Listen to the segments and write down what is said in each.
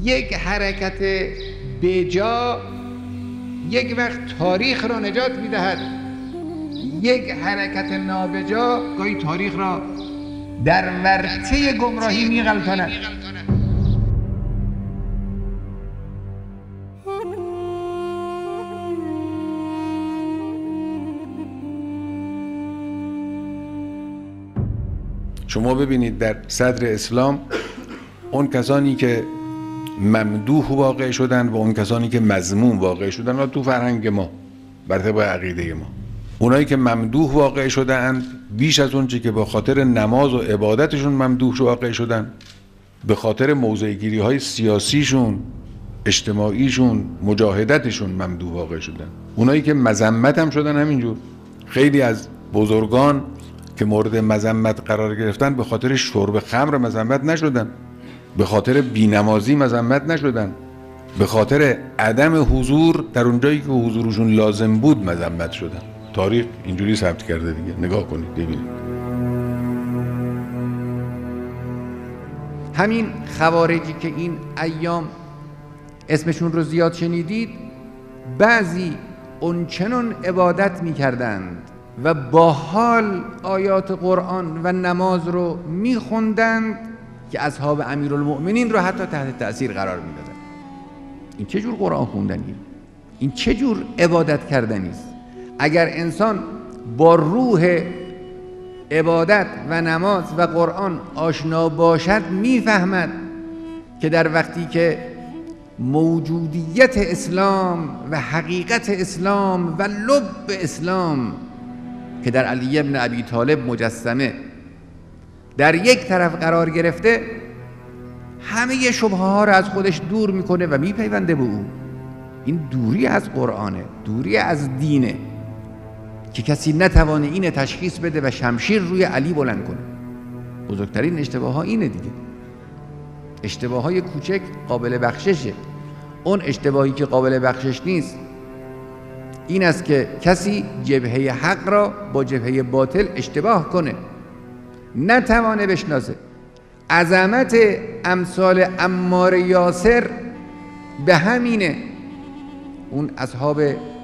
یک حرکت بجا یک وقت تاریخ را نجات می‌دهد، یک حرکت نابجا گاهی تاریخ را در ورطه گمراهی می‌غلطاند. شما ببینید در صدر اسلام اون کسانی که ممدوح واقع شدن و اون کسانی که مذموم واقع شدن و تو فرهنگ ما بر طبق عقیده ما، اونایی که ممدوح واقع شدند بیش از اون چی که به خاطر نماز و عبادتشون ممدوح واقع شدن، به خاطر موضع‌گیری های سیاسیشون، اجتماعیشون، مجاهدتشون ممدوح واقع شدن. اونایی که مذمت هم شدن همینجور. خیلی از بزرگان که مورد مذمت قرار گرفتن به خاطر شرب خمر مذمت نشدن، به خاطر بینمازی مذمت نشدن، به خاطر عدم حضور در اونجایی که حضورشون لازم بود مذمت شدن. تاریخ اینجوری ثبت کرده دیگه. نگاه کنید ببینید. همین خوارجی که این ایام اسمشون رو زیاد شنیدید، بعضی اونچنان عبادت می‌کردند و با حال آیات قرآن و نماز رو می‌خوندند که اصحاب امیرالمؤمنین رو حتی تحت تأثیر قرار می‌دادند. این چه جور قرآن خوندنیه؟ این چه جور عبادت کردنی است؟ اگر انسان با روح عبادت و نماز و قرآن آشنا باشد میفهمد که در وقتی که موجودیت اسلام و حقیقت اسلام و لب اسلام که در علی بن ابی طالب مجسمه در یک طرف قرار گرفته، همه شبهه ها را از خودش دور میکنه و میپیونده به او. این دوری از قرآنه، دوری از دینه که کسی نتوانه اینه تشخیص بده و شمشیر روی علی بلند کنه. بزرگترین اشتباه ها اینه دیگه. اشتباه های کوچک قابل بخششه. اون اشتباهی که قابل بخشش نیست این است که کسی جبهه حق را با جبهه باطل اشتباه کنه، نتوانه بشناسه. عظمت امثال عمار یاسر به همینه. اون اصحاب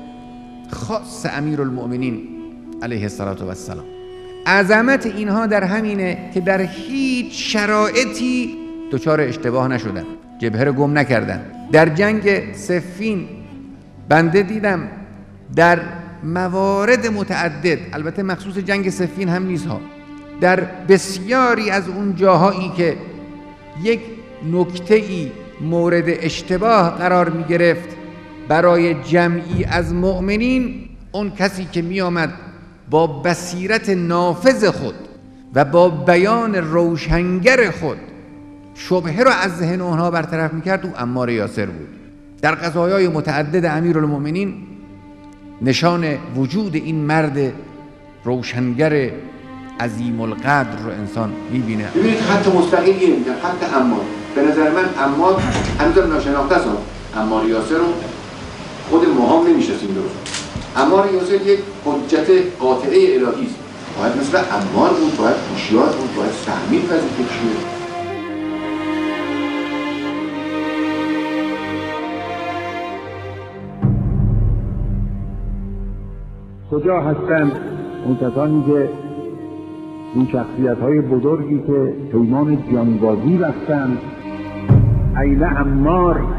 خاص امیرالمؤمنین علیه السلام، عظمت اینها در همینه که در هیچ شرایطی دچار اشتباه نشدن، جبهه رو گم نکردن. در جنگ صفین بنده دیدم در موارد متعدد، البته مخصوص جنگ صفین هم نیست ها، در بسیاری از اون جاهایی که یک نکته‌ای مورد اشتباه قرار می گرفت برای جمعی از مؤمنین، اون کسی که می آمد با بصیرت نافذ خود و با بیان روشنگر خود شبهه را از ذهن اونها برطرف می کرد، او عمار یاسر بود. در قضایای متعدد امیرالمؤمنین نشان وجود این مرد روشنگر عظیم القدر رو انسان میبینه. ببینید خط مستقیمیه میگن، خط عمار. به نظر من عمار هنوزم ناشناخته است. عمار یاسر رو خود ما هم نمیشناسیم درست. عمار یاسر یک حجت قاطعه الهی است. باید مثل عمار بود، باید هوشیار بود، باید فهمید وظیفه چیه. کجا هستند اون کسانی که این شخصیت‌های بزرگی که پیمان جانبازی بستند؟ این عمار